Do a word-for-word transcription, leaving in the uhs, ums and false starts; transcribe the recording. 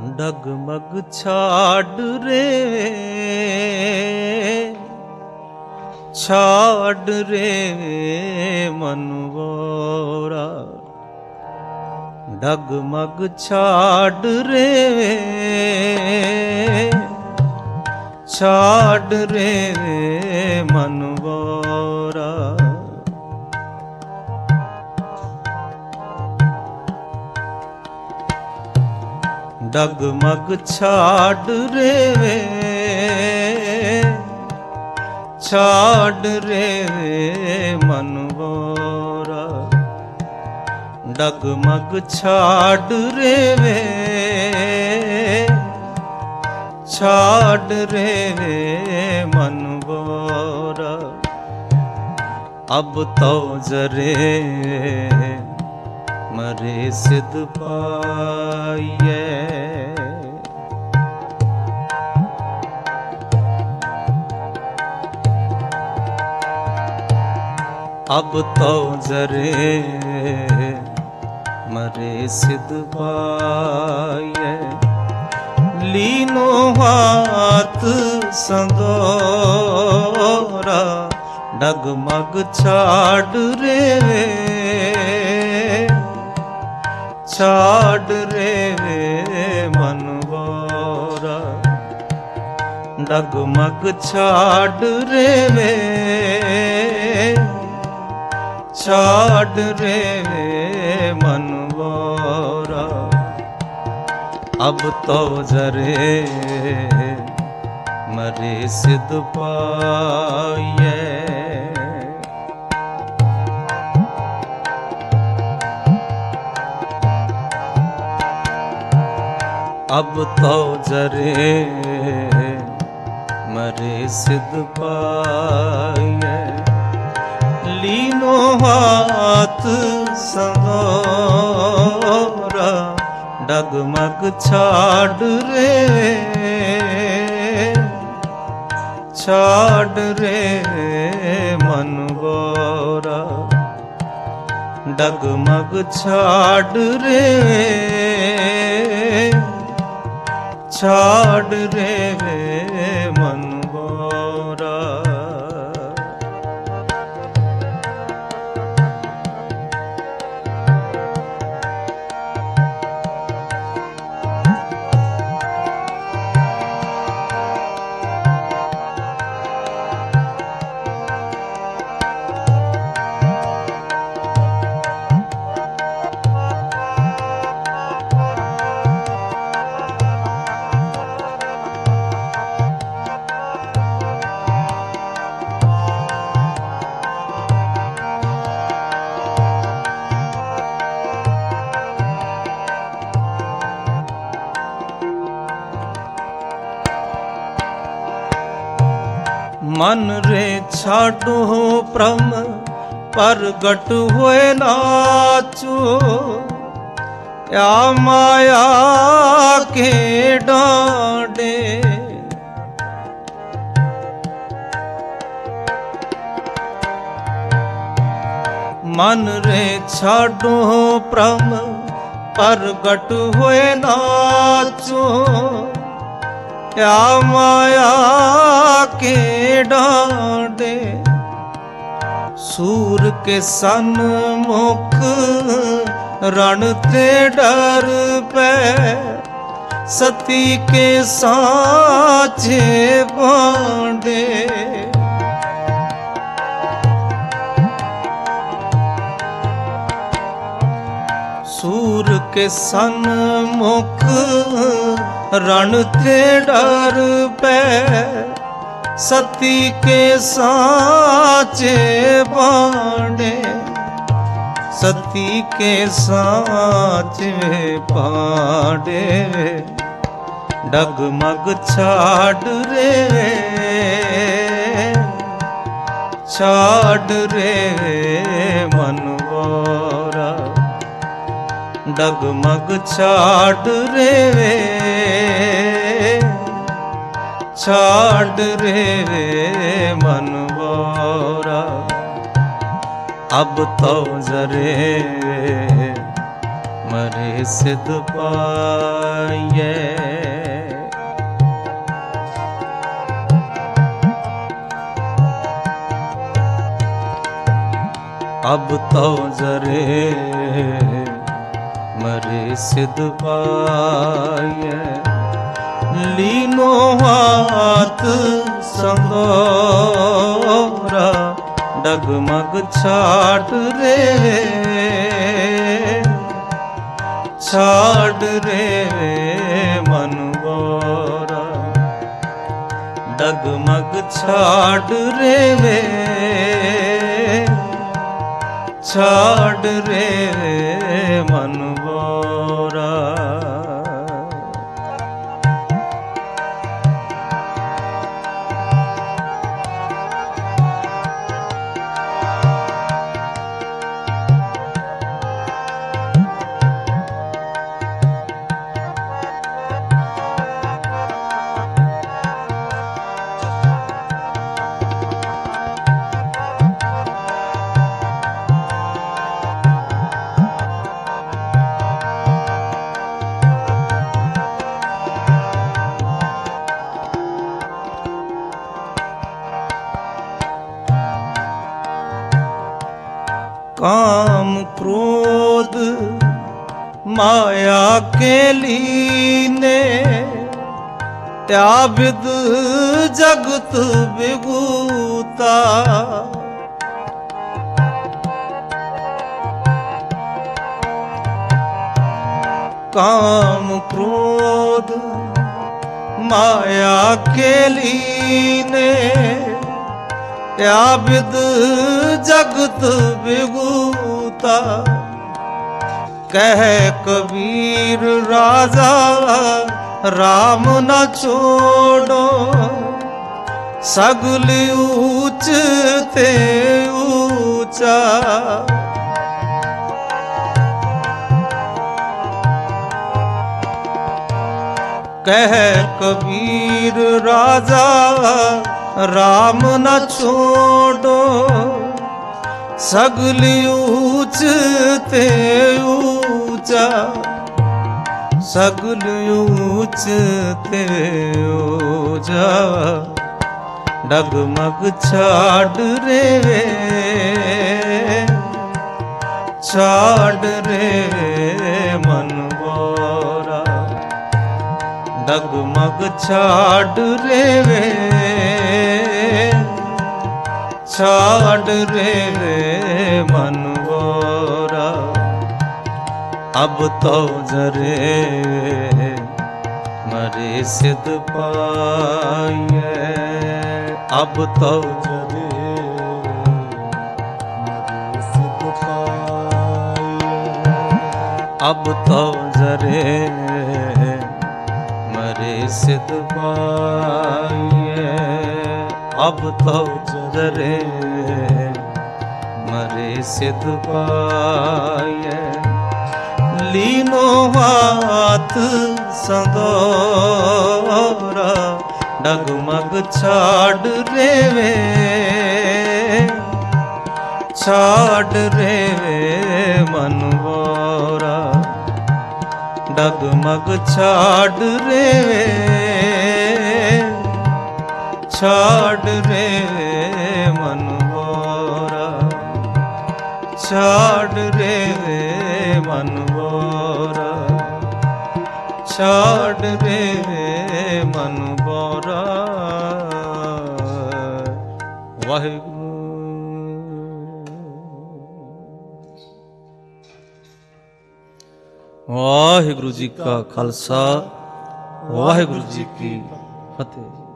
डगमग छाड़ रे छाड़ रे मनवोरा, डगमग छाड़ रे छाड़ रे मनवोरा। डगमग छाड़ रे छाड़ रे मनवोरा, डगमग छाड़ रे छाड़ रे मनवोरा। अब तो जरे मरे सिद्ध पाइए, अब तो जरे मरे सिद्ध पाइए। लीनो हाथ संदोरा, डगमग छाड़ रे छाड़ रे मनवोरा, डगमग छाड़ रे छाड़ रे मनवोरा। अब तो जरे मरे सिद्ध पाइए, अब तो जरे मरे सिद्ध पाइए। लीनो हाथ संदोरा, डगमग छाड़ रे छाड़ रे मनवोरा, डगमग छाड़ रे छाड़ रे मनवोरा। मन रे छाड़ो प्रम प्रगट हुए नाचो, या माया के डांडे। मन रे छाड़ो प्रम प्रगट हुए नाचो, या माया के डांडे। सूर के सन्मुख रण ते डर पे, सती के साचे बांडे। सूर के सन्मुख रण ते डर पे, सती के साचे बांडे। सती के साचे बांडे, डगमग छाड़ रे छाड़ रे मनवोरा, डगमग छाड़ रे छाड़ रे मनवोरा। अब तो जरे मरे सिद्ध पाइए। अब तो जरे मरे सिद्ध पाइए। लीनो हाथ संगोरा डगमग छाट रे छाड़ रे मन गोरा डगमग छाड़ रे वे छाड़ रे मन गोरा। काम क्रोध माया के लीने त्याबिद जगत विभूता। काम क्रोध माया के लीने त्याबिद जगत विभूता। कह कबीर राजा राम न छोड़ो सगल ऊंच ते ऊंचा। कह कबीर राजा राम न छोड़ो सगल ऊंच ते ऊंचा। सगल ऊंच ते ऊंचा डगमग छाड़ रे छाड़ रे मन गोरा डगमग छाड़ रे छाड़ रे मन गोरा। अब तो जरे मरे सिद्ध पाइए। अब तो जरे मरे सिद्ध पाइए। अब तो जरे मरे सिद्ध पाइए। अब तो जरे मरे सिद्ध पाइए। लीनो हाथ संदोरा डगमग छाड़ रे छाड़ रे मन गोरा डगमग छाड़ रे छाड़ रे मन गोरा छाड़ रे मन गोरा छाड़ रे मन गोरा। वाहिगुरु वाहिगुरु जी का खालसा वाहिगुरु जी की फतेह।